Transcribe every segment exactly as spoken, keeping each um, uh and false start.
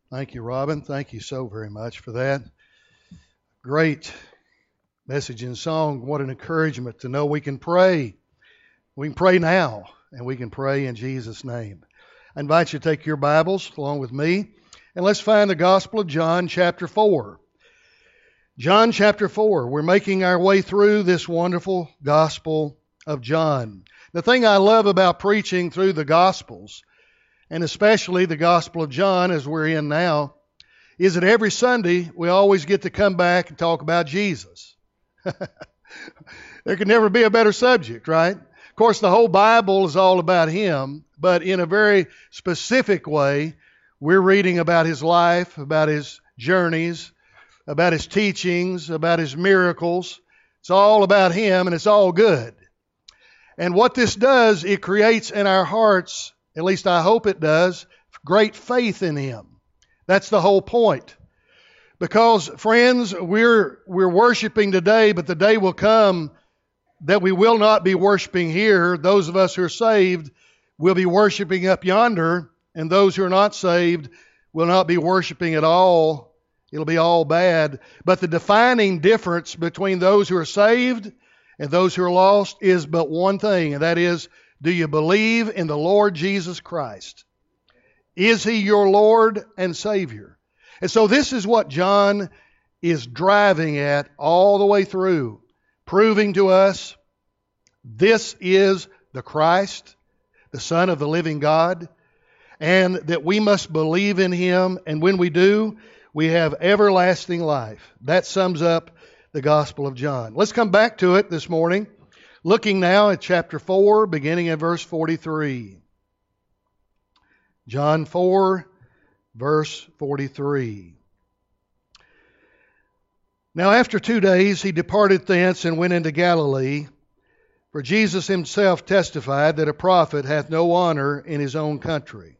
Thank you, Robin. Thank you so very much for that. Great message and song. What an encouragement to know we can pray. We can pray now, and we can pray in Jesus' name. I invite you to take your Bibles along with me, and let's find the Gospel of John, chapter four. John, chapter four. We're making our way through this wonderful Gospel of John. The thing I love about preaching through the Gospels, and especially the Gospel of John as we're in now, is that every Sunday we always get to come back and talk about Jesus. There could never be a better subject, right? Of course, the whole Bible is all about Him, but in a very specific way, we're reading about His life, about His journeys, about His teachings, about His miracles. It's all about Him, and it's all good. And what this does, it creates in our hearts, at least I hope it does, great faith in Him. That's the whole point. Because, friends, we're we're worshiping today, but the day will come that we will not be worshiping here. Those of us who are saved will be worshiping up yonder, and those who are not saved will not be worshiping at all. It'll be all bad. But the defining difference between those who are saved and those who are lost is but one thing, and that is, do you believe in the Lord Jesus Christ? Is He your Lord and Savior? And so this is what John is driving at all the way through, proving to us this is the Christ, the Son of the living God, and that we must believe in Him, and when we do, we have everlasting life. That sums up the Gospel of John. Let's come back to it this morning, looking now at chapter four, beginning at verse forty-three. John four, verse forty-three. Now after two days he departed thence and went into Galilee, for Jesus Himself testified that a prophet hath no honor in his own country.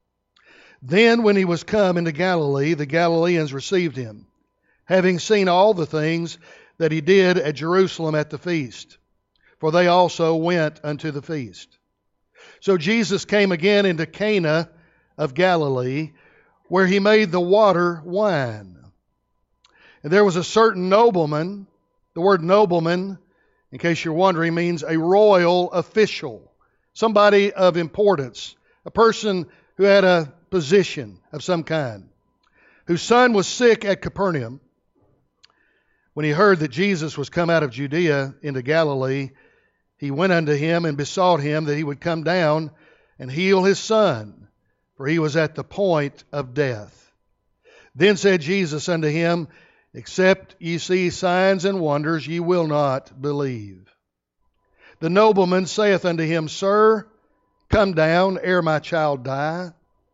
Then when he was come into Galilee, the Galileans received Him, having seen all the things that He did at Jerusalem at the feast. For they also went unto the feast. So Jesus came again into Cana of Galilee, where He made the water wine. And there was a certain nobleman. The word nobleman, in case you're wondering, means a royal official, somebody of importance, a person who had a position of some kind, whose son was sick at Capernaum. When he heard that Jesus was come out of Judea into Galilee, he went unto Him and besought Him that He would come down and heal his son, for he was at the point of death. Then said Jesus unto him, Except ye see signs and wonders, ye will not believe. The nobleman saith unto Him, Sir, come down ere my child die.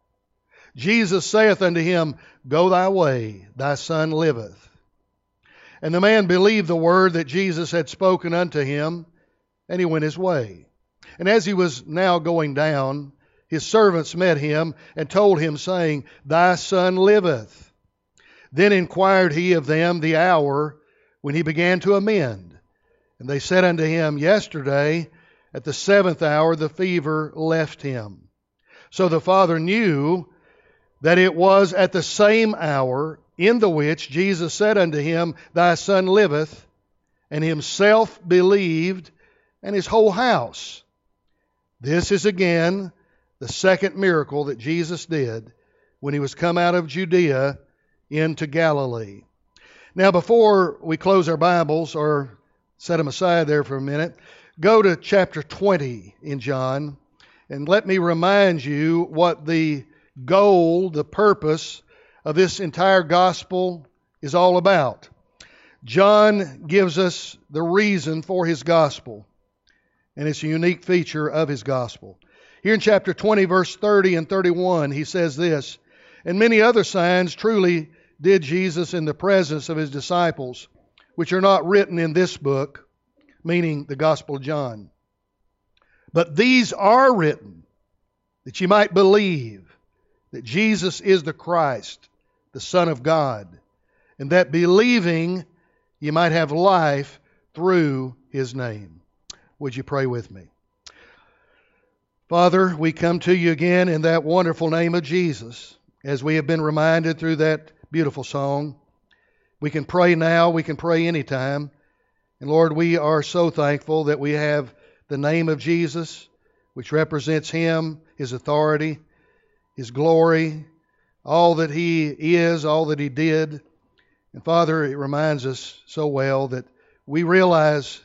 Jesus saith unto him, Go thy way, thy son liveth. And the man believed the word that Jesus had spoken unto him, and he went his way. And as he was now going down, his servants met him, and told him, saying, Thy son liveth. Then inquired he of them the hour when he began to amend. And they said unto him, Yesterday, at the seventh hour, the fever left him. So the father knew that it was at the same hour in the which Jesus said unto him, Thy son liveth, and himself believed, and his whole house. This is again the second miracle that Jesus did when He was come out of Judea into Galilee. Now, before we close our Bibles, or set them aside there for a minute, go to chapter twenty in John, and let me remind you what the goal, the purpose of this entire gospel is all about. John gives us the reason for his gospel, and it's a unique feature of his gospel. Here in chapter twenty, verse thirty and thirty-one, he says this, And many other signs truly did Jesus in the presence of His disciples, which are not written in this book, meaning the Gospel of John. But these are written, that ye might believe that Jesus is the Christ, the Son of God, and that believing ye might have life through His name. Would you pray with me? Father, we come to you again in that wonderful name of Jesus. as we have been reminded through that beautiful song. We can pray now, we can pray anytime. And Lord, we are so thankful that we have the name of Jesus, which represents Him, His authority, His glory, all that He is, all that He did. And Father, it reminds us so well that we realize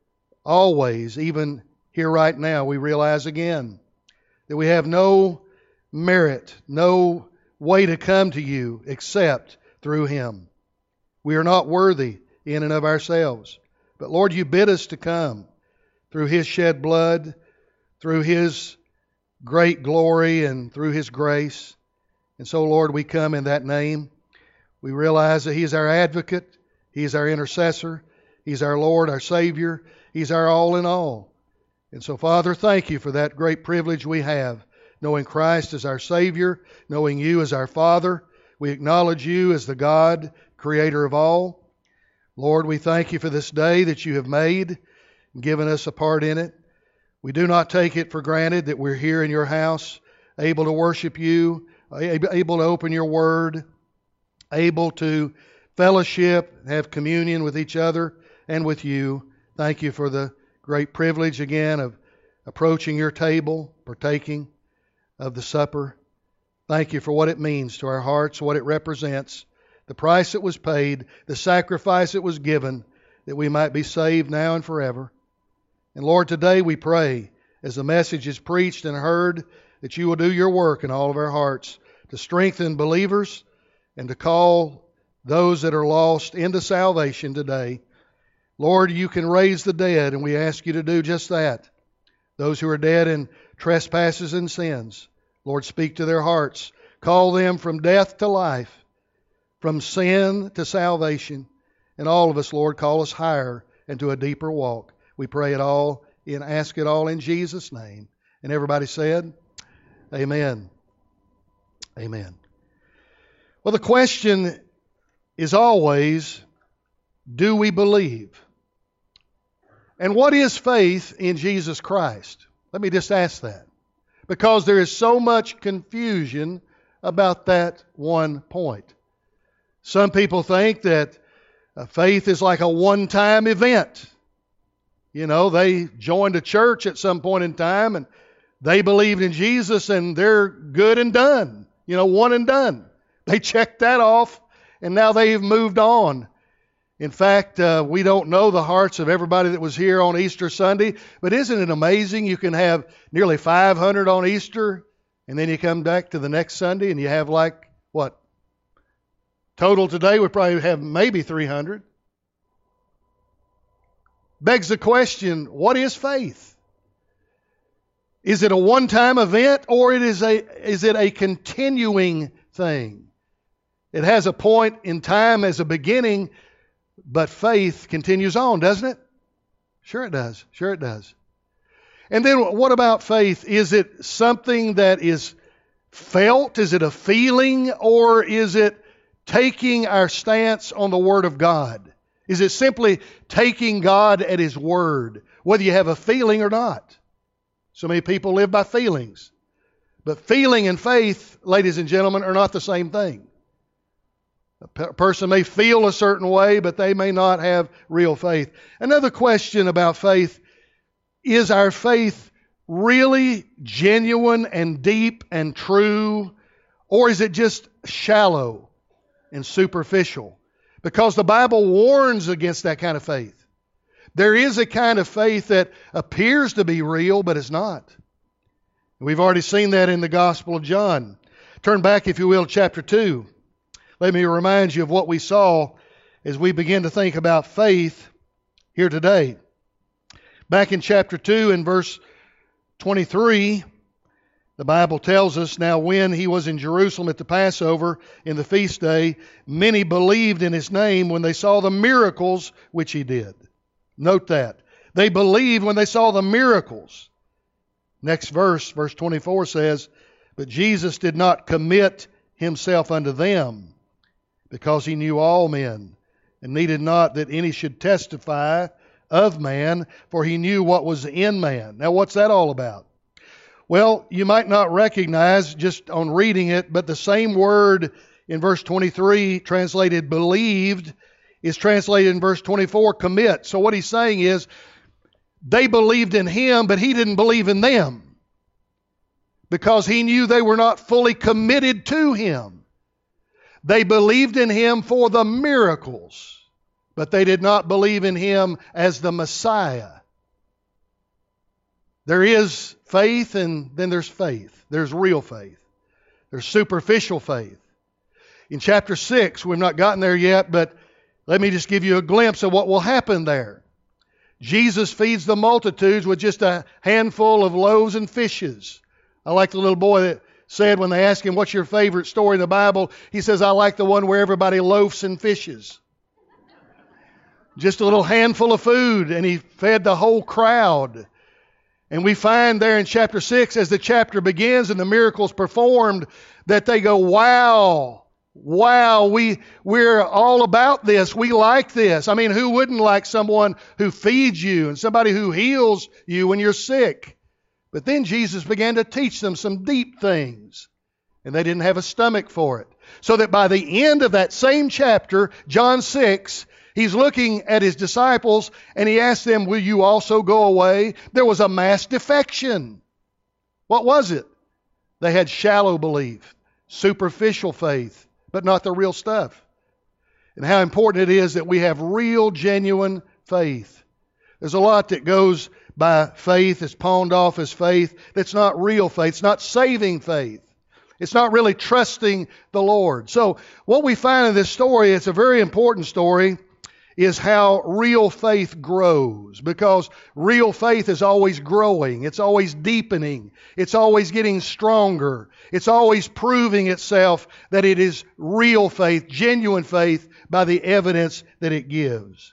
always, even here right now, we realize again that we have no merit, no way to come to you except through Him. We are not worthy in and of ourselves. But Lord, you bid us to come through His shed blood, through His great glory, and through His grace. And so, Lord, we come in that name. We realize that He is our advocate. He is our intercessor. He's our Lord, our Savior. He's our all in all. And so, Father, thank you for that great privilege we have, knowing Christ as our Savior, knowing you as our Father. We acknowledge you as the God, Creator of all. Lord, we thank you for this day that you have made and given us a part in it. We do not take it for granted that we're here in your house, able to worship you, able to open your word, able to fellowship, have communion with each other and with you. Thank you for the great privilege again of approaching your table, partaking of the supper. Thank you for what it means to our hearts, what it represents, the price that was paid, the sacrifice that was given, that we might be saved now and forever. And Lord, today we pray, as the message is preached and heard, that you will do your work in all of our hearts to strengthen believers and to call those that are lost into salvation today. Lord, you can raise the dead, and we ask you to do just that. Those who are dead in trespasses and sins, Lord, speak to their hearts. Call them from death to life, from sin to salvation. And all of us, Lord, call us higher and to a deeper walk. We pray it all and ask it all in Jesus' name. And everybody said, amen. Amen. Well, the question is always, do we believe? And what is faith in Jesus Christ? Let me just ask that. Because there is so much confusion about that one point. Some people think that faith is like a one-time event. You know, they joined a church at some point in time and they believed in Jesus and they're good and done. You know, one and done. They checked that off and now they've moved on. In fact, uh, we don't know the hearts of everybody that was here on Easter Sunday, but isn't it amazing? You can have nearly five hundred on Easter and then you come back to the next Sunday and you have like, what? Total today, we probably have maybe three hundred. Begs the question, what is faith? Is it a one-time event or it is a is it a continuing thing? It has a point in time as a beginning, but faith continues on, doesn't it? Sure it does. Sure it does. And then what about faith? Is it something that is felt? Is it a feeling? Or is it taking our stance on the Word of God? Is it simply taking God at His Word, whether you have a feeling or not? So many people live by feelings. But feeling and faith, ladies and gentlemen, are not the same thing. A pe- person may feel a certain way, but they may not have real faith. Another question about faith, is our faith really genuine and deep and true, or is it just shallow and superficial? Because the Bible warns against that kind of faith. There is a kind of faith that appears to be real, but is not. We've already seen that in the Gospel of John. Turn back, if you will, to chapter two. Let me remind you of what we saw as we begin to think about faith here today. Back in chapter two and verse twenty-three, the Bible tells us, now when he was in Jerusalem at the Passover in the feast day, many believed in his name when they saw the miracles which he did. Note that. They believed when they saw the miracles. Next verse, verse twenty-four says, but Jesus did not commit himself unto them, because he knew all men, and needed not that any should testify of man, for he knew what was in man. Now what's that all about? Well, you might not recognize just on reading it, but the same word in verse twenty-three, translated believed, is translated in verse twenty-four, commit. So what he's saying is, they believed in him, but he didn't believe in them, because he knew they were not fully committed to him. They believed in him for the miracles, but they did not believe in him as the Messiah. There is faith, and then there's faith. There's real faith. There's superficial faith. In chapter six, we've not gotten there yet, but let me just give you a glimpse of what will happen there. Jesus feeds the multitudes with just a handful of loaves and fishes. I like the little boy that said when they asked him, what's your favorite story in the Bible? He says, I like the one where everybody loafs and fishes. Just a little handful of food, and he fed the whole crowd. And we find there in chapter six, as the chapter begins and the miracles performed, that they go, wow, wow, we, we're all about this. We like this. I mean, who wouldn't like someone who feeds you and somebody who heals you when you're sick? But then Jesus began to teach them some deep things, and they didn't have a stomach for it. So that by the end of that same chapter, John six, he's looking at his disciples, and he asked them, will you also go away? There was a mass defection. What was it? They had shallow belief, superficial faith, but not the real stuff. And how important it is that we have real, genuine faith. There's a lot that goes by faith, it's pawned off as faith, that's not real faith. It's not saving faith. It's not really trusting the Lord. So what we find in this story, it's a very important story, is how real faith grows, because real faith is always growing. It's always deepening. It's always getting stronger. It's always proving itself that it is real faith, genuine faith, by the evidence that it gives.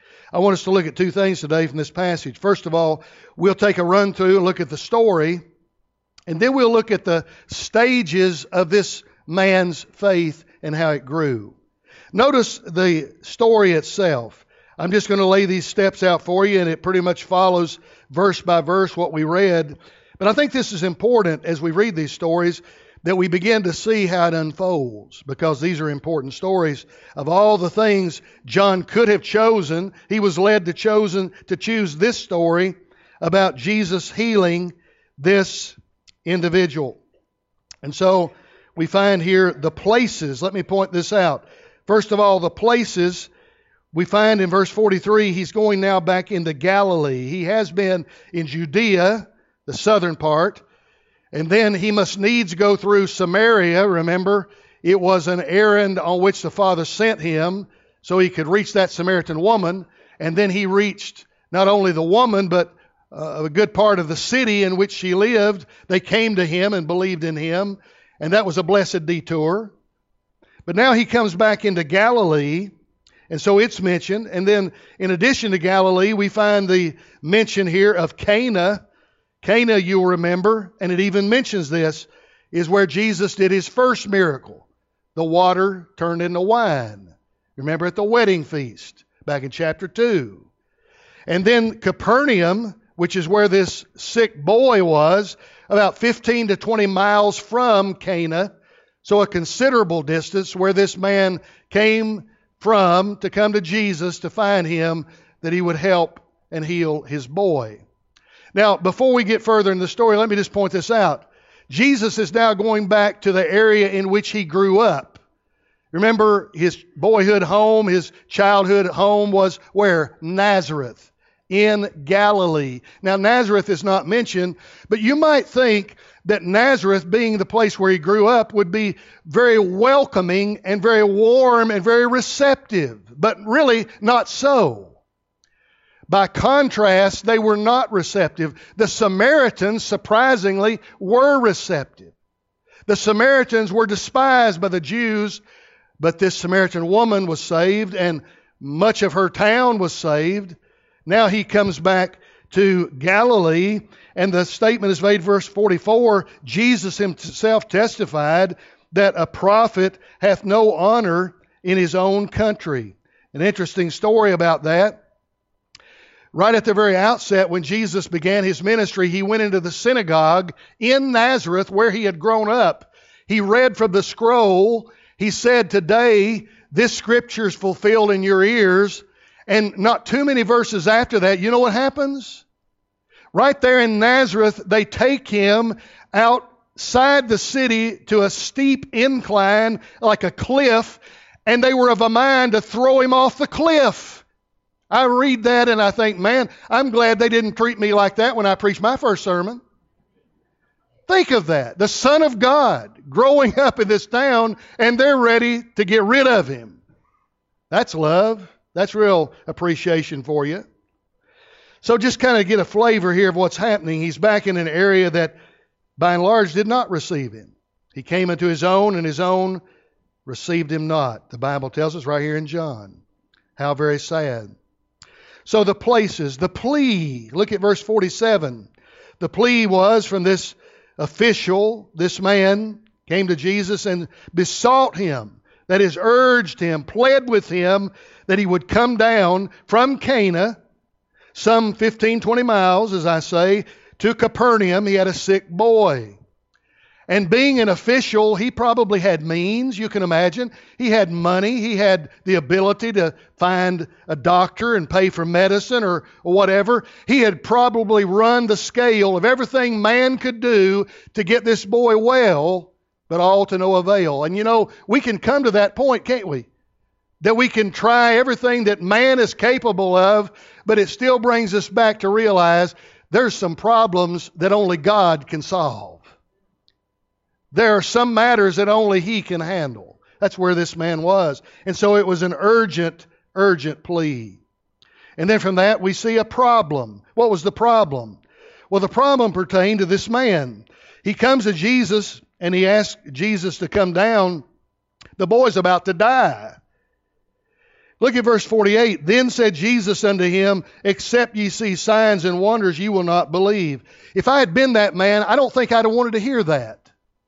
I want us to look at two things today from this passage. First of all, we'll take a run through and look at the story, and then we'll look at the stages of this man's faith and how it grew. Notice the story itself. I'm just going to lay these steps out for you, and it pretty much follows verse by verse what we read. But I think this is important as we read these stories, that we begin to see how it unfolds, because these are important stories. Of all the things John could have chosen, he was led to chosen to choose this story about Jesus healing this individual. And so we find here the places. Let me point this out. First of all, the places, we find in verse forty-three, he's going now back into Galilee. He has been in Judea, the southern part, and then he must needs go through Samaria. Remember, it was an errand on which the Father sent him so he could reach that Samaritan woman. And then he reached not only the woman, but uh, a good part of the city in which she lived. They came to him and believed in him, and that was a blessed detour. But now he comes back into Galilee, and so it's mentioned. And then in addition to Galilee, we find the mention here of Cana. Cana, you'll remember, and it even mentions this, is where Jesus did his first miracle. The water turned into wine. Remember at the wedding feast back in chapter two. And then Capernaum, which is where this sick boy was, about fifteen to twenty miles from Cana. So a considerable distance where this man came from to come to Jesus to find him, that he would help and heal his boy. Now, before we get further in the story, let me just point this out. Jesus is now going back to the area in which he grew up. Remember, his boyhood home, his childhood home was where? Nazareth, in Galilee. Now, Nazareth is not mentioned, but you might think that Nazareth, being the place where he grew up, would be very welcoming and very warm and very receptive, but really not so. By contrast, they were not receptive. The Samaritans, surprisingly, were receptive. The Samaritans were despised by the Jews, but this Samaritan woman was saved, and much of her town was saved. Now he comes back to Galilee, and the statement is made, verse forty-four, Jesus himself testified that a prophet hath no honor in his own country. An interesting story about that. Right at the very outset, when Jesus began his ministry, he went into the synagogue in Nazareth where he had grown up. He read from the scroll. He said, "Today, this scripture is fulfilled in your ears." And not too many verses after that, you know what happens? Right there in Nazareth, they take him outside the city to a steep incline, like a cliff, and they were of a mind to throw him off the cliff. I read that and I think, man, I'm glad they didn't treat me like that when I preached my first sermon. Think of that. The Son of God growing up in this town, and they're ready to get rid of him. That's love. That's real appreciation for you. So just kind of get a flavor here of what's happening. He's back in an area that by and large did not receive him. He came into his own, and his own received him not. The Bible tells us right here in John. How very sad. So the places, the plea, look at verse forty-seven. The plea was from this official, this man came to Jesus and besought him, that is, urged him, pled with him that he would come down from Cana, some fifteen, twenty miles, as I say, to Capernaum. He had a sick boy. And being an official, he probably had means, you can imagine. He had money. He had the ability to find a doctor and pay for medicine or, or whatever. He had probably run the scale of everything man could do to get this boy well, but all to no avail. And you know, we can come to that point, can't we? That we can try everything that man is capable of, but it still brings us back to realize there's some problems that only God can solve. There are some matters that only He can handle. That's where this man was. And so it was an urgent, urgent plea. And then from that we see a problem. What was the problem? Well, the problem pertained to this man. He comes to Jesus and he asks Jesus to come down. The boy's about to die. Look at verse forty-eight. Then said Jesus unto him, except ye see signs and wonders, ye will not believe. If I had been that man, I don't think I'd have wanted to hear that.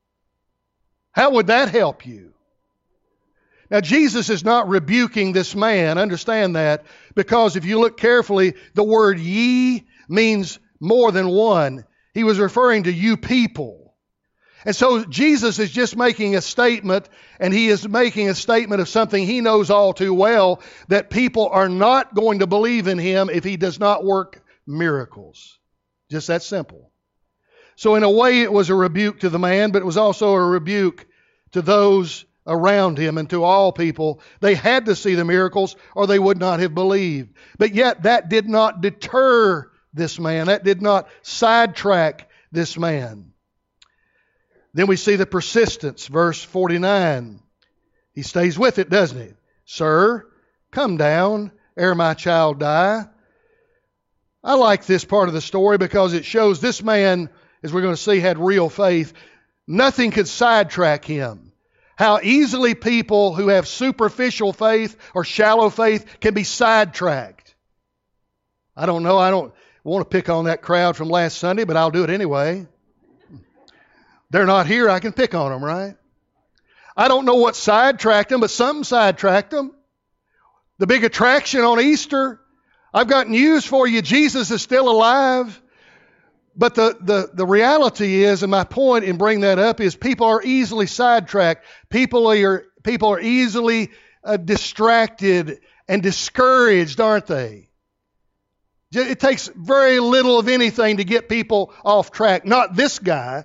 How would that help you? Now, Jesus is not rebuking this man. Understand that. Because if you look carefully, the word ye means more than one. He was referring to you people. And so Jesus is just making a statement, and he is making a statement of something he knows all too well, that people are not going to believe in him if he does not work miracles. Just that simple. So in a way it was a rebuke to the man, but it was also a rebuke to those around him and to all people. They had to see the miracles or they would not have believed. But yet that did not deter this man. That did not sidetrack this man. Then we see the persistence, verse forty-nine. He stays with it, doesn't he? Sir, come down ere my child die. I like this part of the story because it shows this man, as we're going to see, had real faith. Nothing could sidetrack him. How easily people who have superficial faith or shallow faith can be sidetracked. I don't know. I don't want to pick on that crowd from last Sunday, but I'll do it anyway. They're not here. I can pick on them, right? I don't know what sidetracked them, but something sidetracked them. The big attraction on Easter. I've got news for you. Jesus is still alive. But the, the, the reality is, and my point in bringing that up is, people are easily sidetracked. People are, people are easily uh, distracted and discouraged, aren't they? It takes very little of anything to get people off track. Not this guy.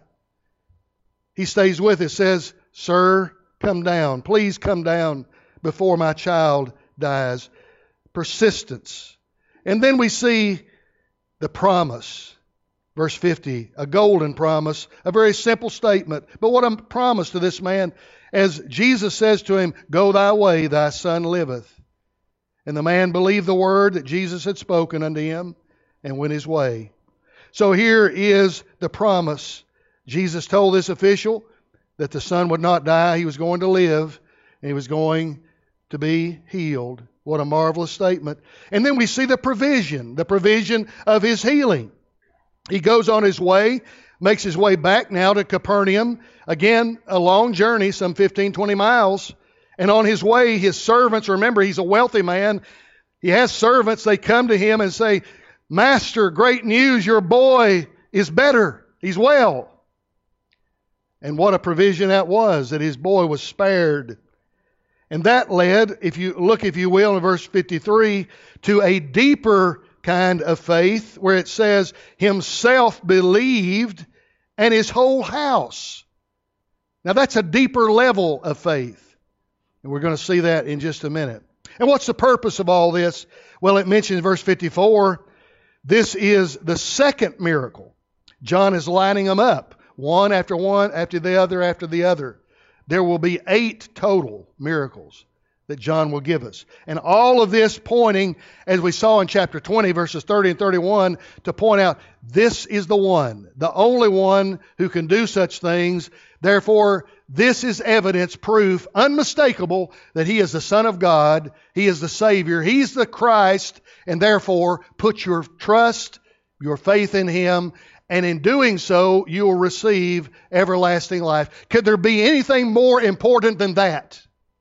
He stays with it, says, Sir, come down. Please come down before my child dies. Persistence. And then we see the promise. Verse fifty, a golden promise, a very simple statement. But what a promise to this man, as Jesus says to him, Go thy way, thy son liveth. And the man believed the word that Jesus had spoken unto him and went his way. So here is the promise. Jesus told this official that the son would not die, he was going to live, and he was going to be healed. What a marvelous statement. And then we see the provision, the provision of his healing. He goes on his way, makes his way back now to Capernaum. Again, a long journey, some fifteen, twenty miles. And on his way, his servants, remember, he's a wealthy man. He has servants. They come to him and say, Master, great news, your boy is better. He's well. And what a provision that was, that his boy was spared. And that led, if you look, if you will, in verse fifty-three, to a deeper kind of faith where it says, himself believed and his whole house. Now that's a deeper level of faith. And we're going to see that in just a minute. And what's the purpose of all this? Well, it mentions in verse fifty-four, this is the second miracle. John is lining them up, one after one, after the other, after the other. There will be eight total miracles that John will give us. And all of this pointing, as we saw in chapter twenty, verses thirty and thirty-one, to point out this is the one, the only one who can do such things. Therefore, this is evidence, proof, unmistakable that He is the Son of God, He is the Savior, He's the Christ, and therefore put your trust, your faith in Him, and in doing so, you will receive everlasting life. Could there be anything more important than that?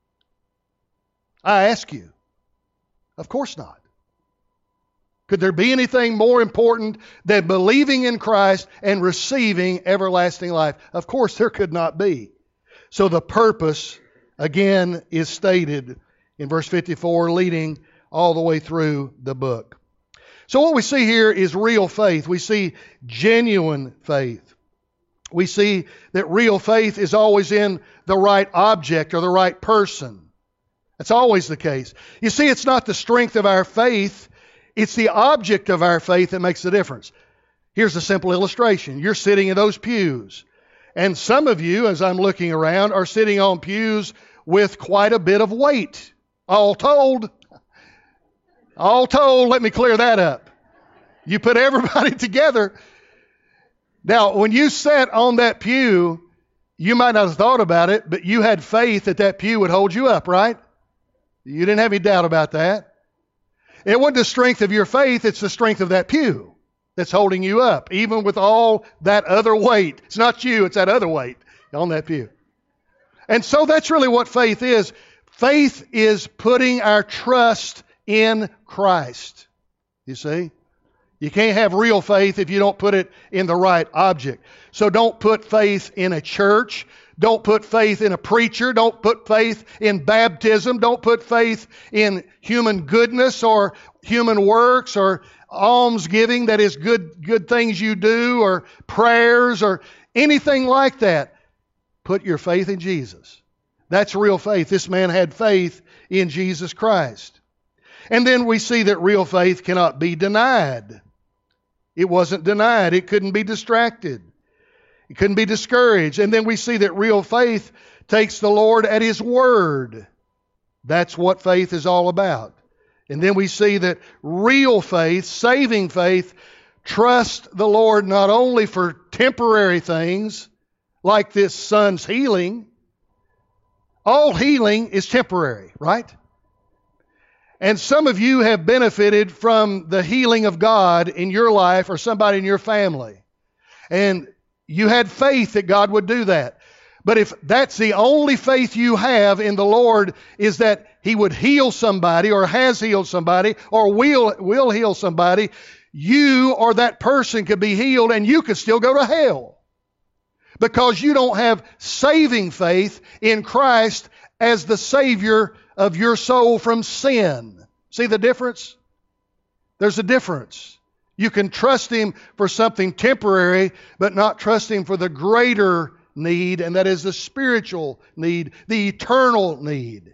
I ask you. Of course not. Could there be anything more important than believing in Christ and receiving everlasting life? Of course there could not be. So the purpose, again, is stated in verse fifty-four, leading all the way through the book. So what we see here is real faith. We see genuine faith. We see that real faith is always in the right object or the right person. That's always the case. You see, it's not the strength of our faith, it's the object of our faith that makes the difference. Here's a simple illustration. You're sitting in those pews, and some of you, as I'm looking around, are sitting on pews with quite a bit of weight. All told, all told, let me clear that up. You put everybody together. Now, when you sat on that pew, you might not have thought about it, but you had faith that that pew would hold you up, right? You didn't have any doubt about that. It wasn't the strength of your faith, it's the strength of that pew that's holding you up, even with all that other weight. It's not you, it's that other weight on that pew. And so that's really what faith is. Faith is putting our trust in Christ. You see? You can't have real faith if you don't put it in the right object. So don't put faith in a church. Don't put faith in a preacher. Don't put faith in baptism. Don't put faith in human goodness or human works or almsgiving, that is good, good things you do, or prayers or anything like that. Put your faith in Jesus. That's real faith. This man had faith in Jesus Christ. And then we see that real faith cannot be denied. It wasn't denied. It couldn't be distracted. It couldn't be discouraged. And then we see that real faith takes the Lord at His word. That's what faith is all about. And then we see that real faith, saving faith, trusts the Lord not only for temporary things, like this son's healing. All healing is temporary, right? And some of you have benefited from the healing of God in your life or somebody in your family. And you had faith that God would do that. But if that's the only faith you have in the Lord, is that He would heal somebody or has healed somebody or will, will heal somebody, you or that person could be healed and you could still go to hell. Because you don't have saving faith in Christ as the Savior of your soul from sin. See the difference? There's a difference. You can trust Him for something temporary, but not trust Him for the greater need, and that is the spiritual need, the eternal need.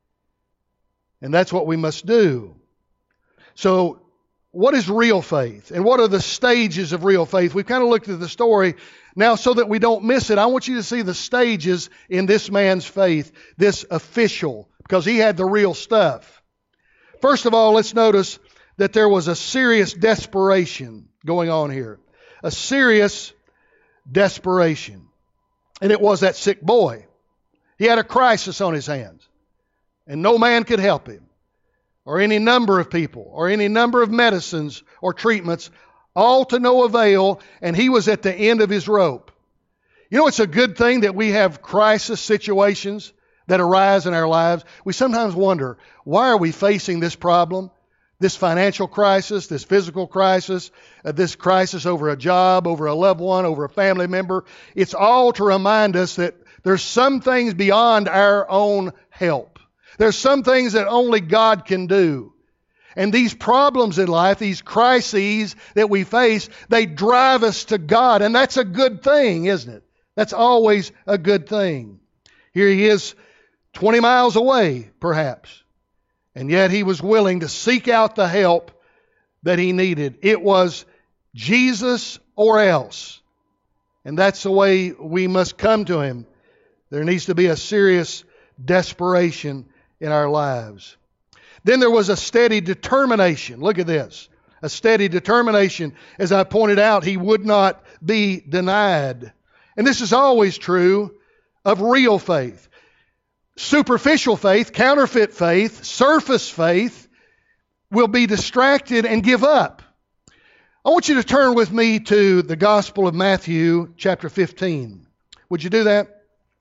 And that's what we must do. So, what is real faith? And what are the stages of real faith? We've kind of looked at the story. Now, so that we don't miss it, I want you to see the stages in this man's faith, this official, because he had the real stuff. First of all, let's notice that there was a serious desperation going on here. A serious desperation. And it was that sick boy. He had a crisis on his hands. And no man could help him. Or any number of people. Or any number of medicines or treatments. All to no avail. And he was at the end of his rope. You know, it's a good thing that we have crisis situations that arise in our lives. We sometimes wonder, why are we facing this problem? this financial crisis, this physical crisis, uh, this crisis over a job, over a loved one, over a family member. It's all to remind us that there's some things beyond our own help. There's some things that only God can do. And these problems in life, these crises that we face, they drive us to God. And that's a good thing, isn't it? That's always a good thing. Here he is twenty miles away, perhaps. And yet he was willing to seek out the help that he needed. It was Jesus or else. And that's the way we must come to him. There needs to be a serious desperation in our lives. Then there was a steady determination. Look at this. A steady determination. As I pointed out, he would not be denied. And this is always true of real faith. Superficial faith, counterfeit faith, surface faith will be distracted and give up. I want you to turn with me to the Gospel of Matthew, chapter fifteen. Would you do that?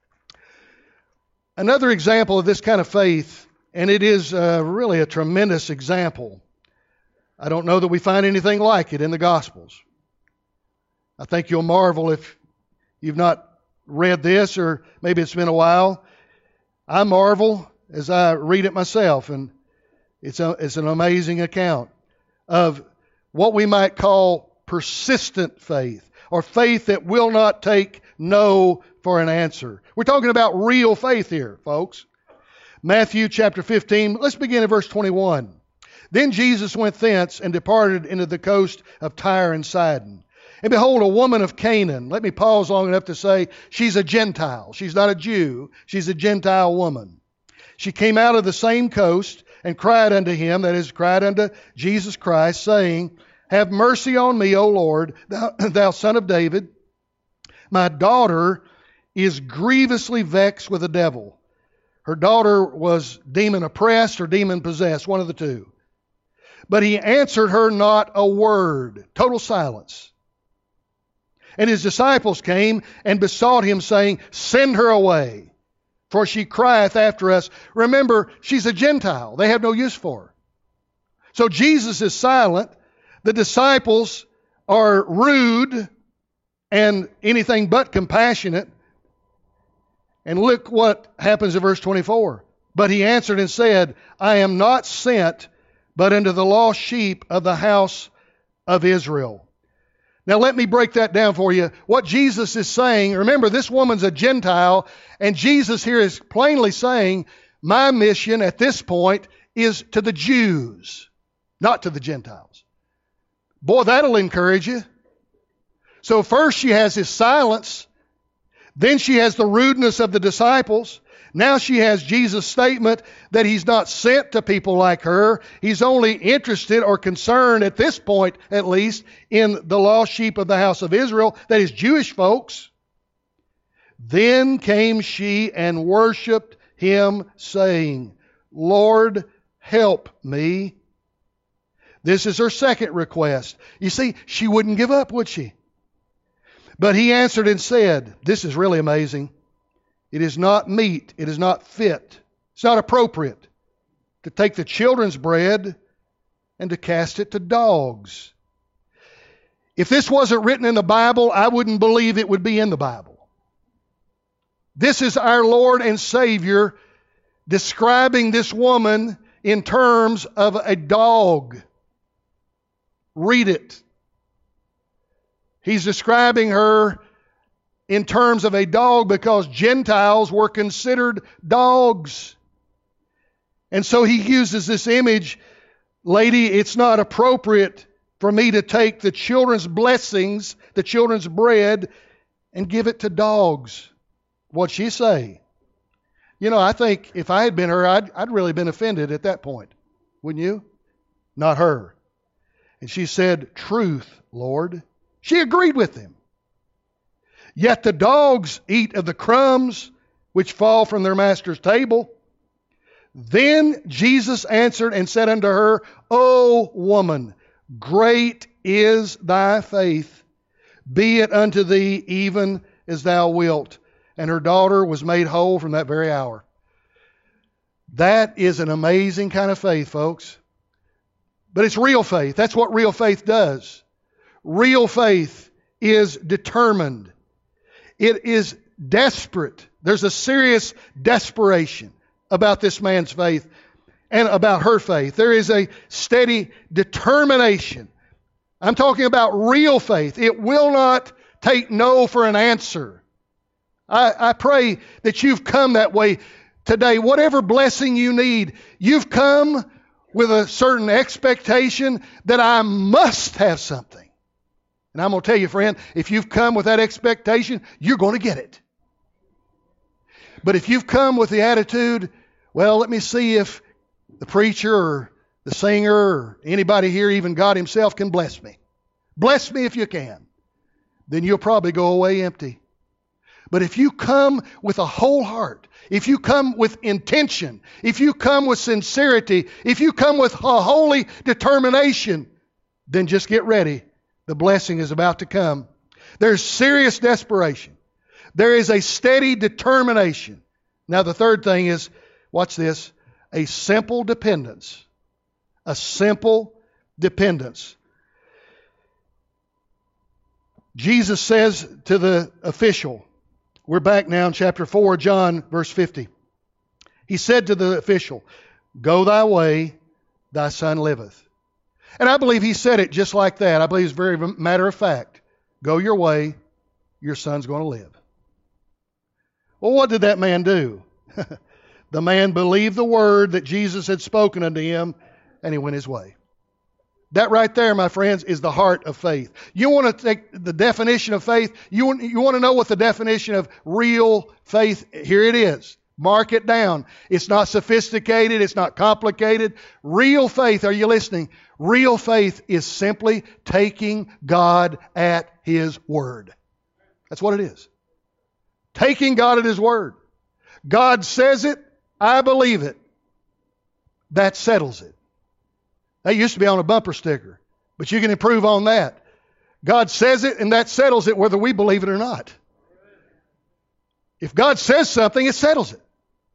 Another example of this kind of faith, and it is uh, really a tremendous example. I don't know that we find anything like it in the Gospels. I think you'll marvel if you've not read this, or maybe it's been a while. I marvel as I read it myself, and it's a, it's an amazing account of what we might call persistent faith, or faith that will not take no for an answer. We're talking about real faith here, folks. Matthew chapter fifteen, let's begin at verse twenty-one. Then Jesus went thence and departed into the coast of Tyre and Sidon. And behold, a woman of Canaan. Let me pause long enough to say she's a Gentile. She's not a Jew. She's a Gentile woman. She came out of the same coast and cried unto him, that is, cried unto Jesus Christ, saying, Have mercy on me, O Lord, thou, thou son of David. My daughter is grievously vexed with the devil. Her daughter was demon oppressed or demon possessed, one of the two. But he answered her not a word. Total silence. And his disciples came and besought him, saying, Send her away, for she crieth after us. Remember, she's a Gentile. They have no use for her. So Jesus is silent. The disciples are rude and anything but compassionate. And look what happens in verse twenty-four. But he answered and said, I am not sent but unto the lost sheep of the house of Israel. Now let me break that down for you. What Jesus is saying, remember this woman's a Gentile, and Jesus here is plainly saying, my mission at this point is to the Jews, not to the Gentiles. Boy, that'll encourage you. So first she has his silence, then she has the rudeness of the disciples. Now she has Jesus' statement that he's not sent to people like her. He's only interested or concerned at this point, at least, in the lost sheep of the house of Israel, that is Jewish folks. Then came she and worshiped him, saying, Lord, help me. This is her second request. You see, she wouldn't give up, would she? But he answered and said, this is really amazing. It is not meet, it is not fit, it's not appropriate to take the children's bread and to cast it to dogs. If this wasn't written in the Bible, I wouldn't believe it would be in the Bible. This is our Lord and Savior describing this woman in terms of a dog. Read it. He's describing her in terms of a dog because Gentiles were considered dogs. And so he uses this image, lady, it's not appropriate for me to take the children's blessings, the children's bread, and give it to dogs. What'd she say? You know, I think if I had been her, I'd, I'd really been offended at that point. Wouldn't you? Not her. And she said, truth, Lord. She agreed with him. Yet the dogs eat of the crumbs which fall from their master's table. Then Jesus answered and said unto her, O woman, great is thy faith. Be it unto thee even as thou wilt. And her daughter was made whole from that very hour. That is an amazing kind of faith, folks. But it's real faith. That's what real faith does. Real faith is determined. It is desperate. There's a serious desperation about this man's faith and about her faith. There is a steady determination. I'm talking about real faith. It will not take no for an answer. I, I pray that you've come that way today. Whatever blessing you need, you've come with a certain expectation that I must have something. And I'm going to tell you, friend, if you've come with that expectation, you're going to get it. But if you've come with the attitude, well, let me see if the preacher or the singer or anybody here, even God Himself, can bless me. Bless me if you can. Then you'll probably go away empty. But if you come with a whole heart, if you come with intention, if you come with sincerity, if you come with a holy determination, then just get ready. The blessing is about to come. There's serious desperation. There is a steady determination. Now the third thing is, watch this, a simple dependence. A simple dependence. Jesus says to the official, we're back now in chapter four, John, verse fifty. He said to the official, "Go thy way, thy son liveth." And I believe he said it just like that. I believe it's very matter of fact. Go your way, your son's going to live. Well, what did that man do? The man believed the word that Jesus had spoken unto him, and he went his way. That right there, my friends, is the heart of faith. You want to take the definition of faith? You want, you want to know what the definition of real faith? Here it is. Mark it down. It's not sophisticated. It's not complicated. Real faith, are you listening? Real faith is simply taking God at His word. That's what it is. Taking God at His word. God says it, I believe it. That settles it. That used to be on a bumper sticker, but you can improve on that. God says it, and that settles it whether we believe it or not. If God says something, it settles it.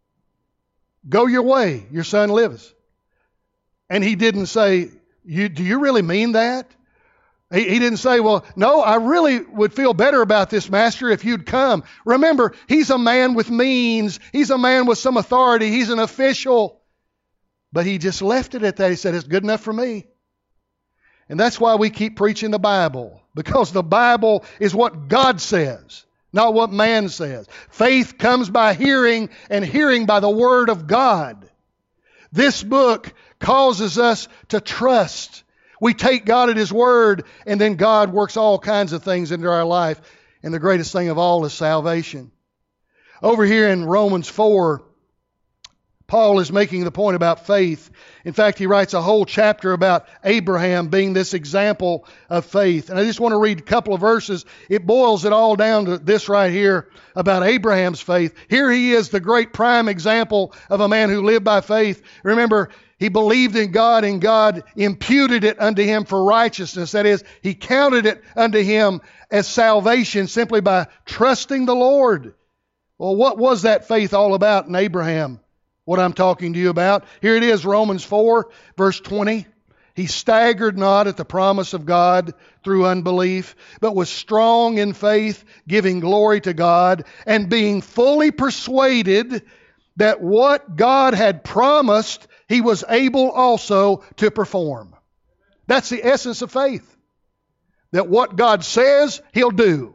Go your way, your son lives. And he didn't say, you, do you really mean that? He, he didn't say, well, no, I really would feel better about this, Master, if you'd come. Remember, he's a man with means. He's a man with some authority. He's an official. But he just left it at that. He said, it's good enough for me. And that's why we keep preaching the Bible. Because the Bible is what God says, not what man says. Faith comes by hearing, and hearing by the Word of God. This book causes us to trust. We take God at His Word, and then God works all kinds of things into our life. And the greatest thing of all is salvation. Over here in Romans four, Paul is making the point about faith. In fact, he writes a whole chapter about Abraham being this example of faith. And I just want to read a couple of verses. It boils it all down to this right here about Abraham's faith. Here he is, the great prime example of a man who lived by faith. Remember, he believed in God, and God imputed it unto him for righteousness. That is, He counted it unto him as salvation simply by trusting the Lord. Well, what was that faith all about in Abraham? What I'm talking to you about. Here it is, Romans four, verse twenty. He staggered not at the promise of God through unbelief, but was strong in faith, giving glory to God, and being fully persuaded that what God had promised, He was able also to perform. That's the essence of faith. That what God says, He'll do.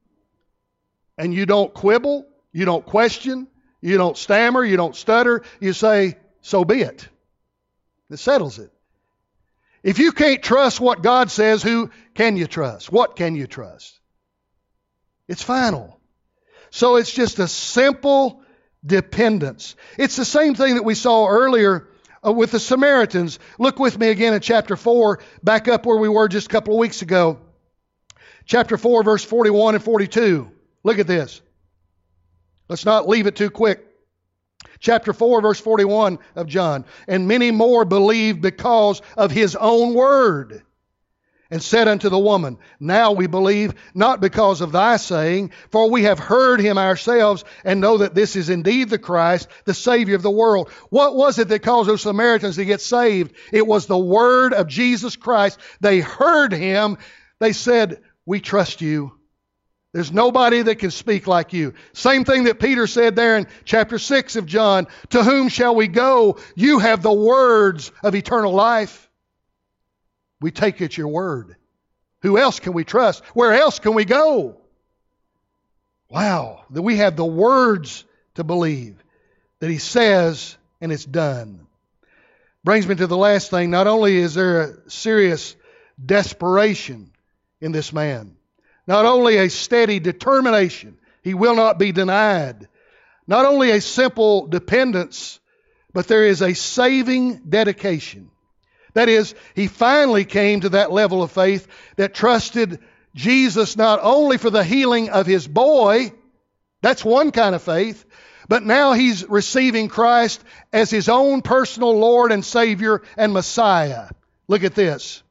And you don't quibble, you don't question, you don't stammer, you don't stutter. You say, so be it. It settles it. If you can't trust what God says, who can you trust? What can you trust? It's final. So it's just a simple dependence. It's the same thing that we saw earlier uh, with the Samaritans. Look with me again in chapter four, back up where we were just a couple of weeks ago. Chapter four, verse forty-one and forty-two. Look at this. Let's not leave it too quick. Chapter four, verse forty-one of John. And many more believed because of His own word. and said unto the woman, Now we believe, not because of thy saying, for we have heard him ourselves, and know that this is indeed the Christ, the Savior of the world. What was it that caused those Samaritans to get saved? It was the word of Jesus Christ. They heard him. They said, We trust you. There's nobody that can speak like you. Same thing that Peter said there in chapter six of John. To whom shall we go? You have the words of eternal life. We take it your word. Who else can we trust? Where else can we go? Wow, that we have the words to believe that he says and it's done. Brings me to the last thing. Not only is there a serious desperation in this man, not only a steady determination, he will not be denied. Not only a simple dependence, but there is a saving dedication. That is, he finally came to that level of faith that trusted Jesus not only for the healing of his boy, that's one kind of faith, but now he's receiving Christ as his own personal Lord and Savior and Messiah. Look at this.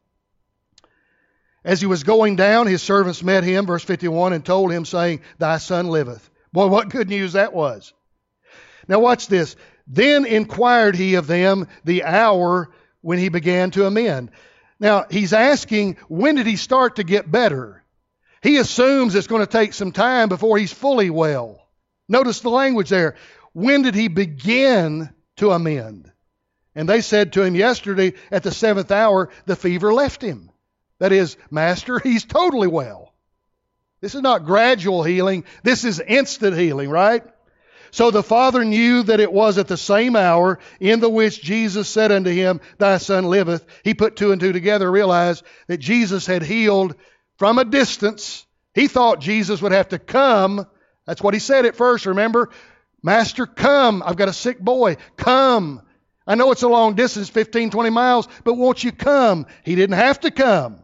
As he was going down, his servants met him, verse fifty-one, and told him, saying, Thy son liveth. Boy, what good news that was. Now watch this. Then inquired he of them the hour when he began to amend. Now, he's asking, when did he start to get better? He assumes it's going to take some time before he's fully well. Notice the language there. When did he begin to amend? And they said to him yesterday at the seventh hour, the fever left him. That is, Master, he's totally well. This is not gradual healing. This is instant healing, right? So the father knew that it was at the same hour in the which Jesus said unto him, Thy son liveth. He put two and two together, realized that Jesus had healed from a distance. He thought Jesus would have to come. That's what he said at first, remember? Master, come. I've got a sick boy. Come. I know it's a long distance, fifteen, twenty miles, but won't you come? He didn't have to come.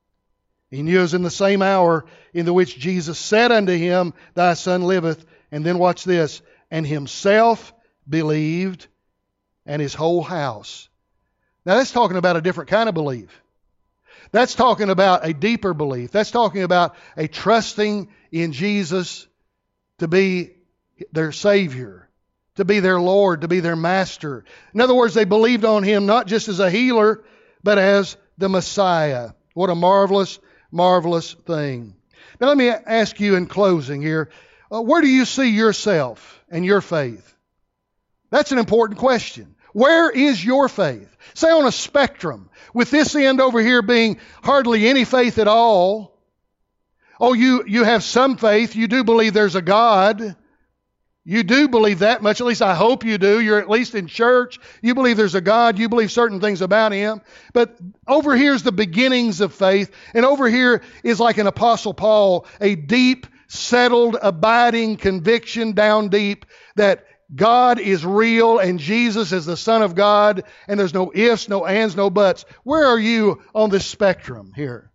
He knew it was in the same hour in the which Jesus said unto him, Thy son liveth. And then watch this. And himself believed, and his whole house. Now that's talking about a different kind of belief. That's talking about a deeper belief. That's talking about a trusting in Jesus to be their Savior, to be their Lord, to be their Master. In other words, they believed on him not just as a healer, but as the Messiah. What a marvelous, marvelous thing. Now let me ask you in closing here, uh, where do you see yourself and your faith? That's an important question. Where is your faith? Say on a spectrum, with this end over here being hardly any faith at all. Oh, you, you have some faith. You do believe there's a God. You do believe that much. At least I hope you do. You're at least in church. You believe there's a God. You believe certain things about Him. But over here is the beginnings of faith. And over here is like an Apostle Paul, a deep, settled, abiding conviction down deep that God is real and Jesus is the Son of God, and there's no ifs, no ands, no buts. Where are you on this spectrum here?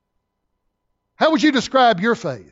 How would you describe your faith?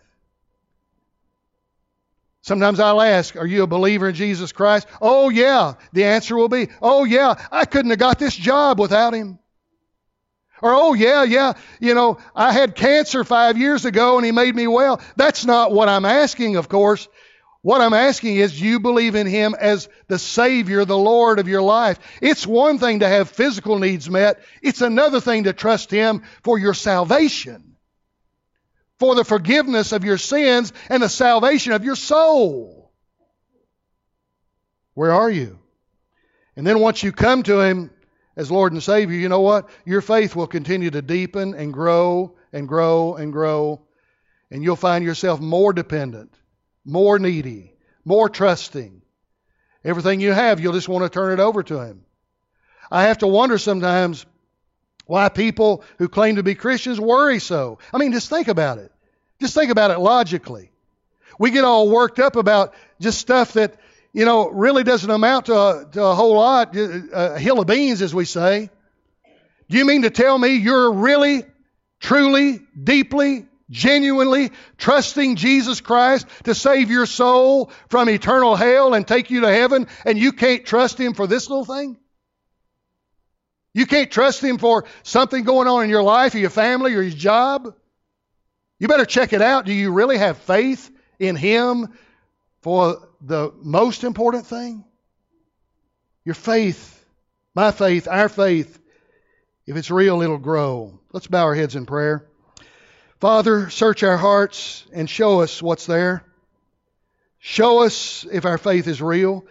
Sometimes I'll ask, are you a believer in Jesus Christ? Oh yeah. The answer will be, oh yeah, I couldn't have got this job without Him. Or, oh yeah, yeah, you know, I had cancer five years ago and He made me well. That's not what I'm asking, of course. What I'm asking is, do you believe in Him as the Savior, the Lord of your life? It's one thing to have physical needs met. It's another thing to trust Him for your salvation, for the forgiveness of your sins and the salvation of your soul. Where are you? And then once you come to Him as Lord and Savior, you know what? Your faith will continue to deepen and grow and grow and grow. And you'll find yourself more dependent, more needy, more trusting. Everything you have, you'll just want to turn it over to Him. I have to wonder sometimes why people who claim to be Christians worry so. I mean, just think about it. Just think about it logically. We get all worked up about just stuff that, you know, really doesn't amount to a, to a whole lot, a hill of beans, as we say. Do you mean to tell me you're really, truly, deeply, genuinely trusting Jesus Christ to save your soul from eternal hell and take you to heaven, and you can't trust Him for this little thing? You can't trust Him for something going on in your life or your family or your job? You better check it out. Do you really have faith in Him for the most important thing? Your faith, my faith, our faith, if it's real, it'll grow. Let's bow our heads in prayer. Father, search our hearts and show us what's there. Show us if our faith is real.